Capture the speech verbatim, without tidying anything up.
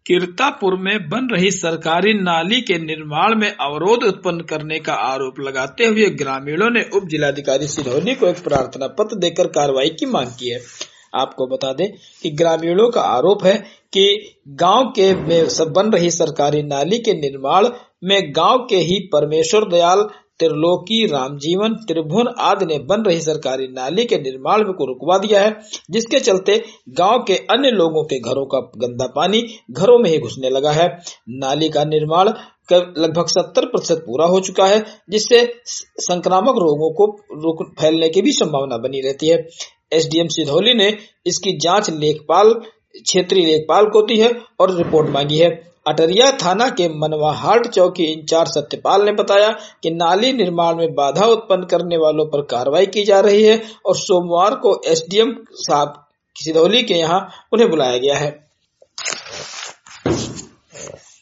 कीर्तापुर में बन रही सरकारी नाली के निर्माण में अवरोध उत्पन्न करने का आरोप लगाते हुए ग्रामीणों ने उप जिलाधिकारी सिरौली को एक प्रार्थना पत्र देकर कार्रवाई की मांग की है। आपको बता दें कि ग्रामीणों का आरोप है कि गांव के में सब बन रही सरकारी नाली के निर्माण में गांव के ही परमेश्वर दयाल, त्रिलोकी, रामजीवन, त्रिभुवन आदि ने बन रही सरकारी नाली के निर्माण को रुकवा दिया है, जिसके चलते गांव के अन्य लोगों के घरों का गंदा पानी घरों में ही घुसने लगा है। नाली का निर्माण लगभग सत्तर प्रतिशत पूरा हो चुका है, जिससे संक्रामक रोगों को फैलने की भी संभावना बनी रहती है। एसडीएम सिधौली ने इसकी जांच लेखपाल क्षेत्रीय लेखपाल को दी है और रिपोर्ट मांगी है। अटरिया थाना के मनवाहाट चौकी इंचार्ज सत्यपाल ने बताया कि नाली निर्माण में बाधा उत्पन्न करने वालों पर कार्रवाई की जा रही है और सोमवार को एसडीएम साहब सिधौली के यहाँ उन्हें बुलाया गया है।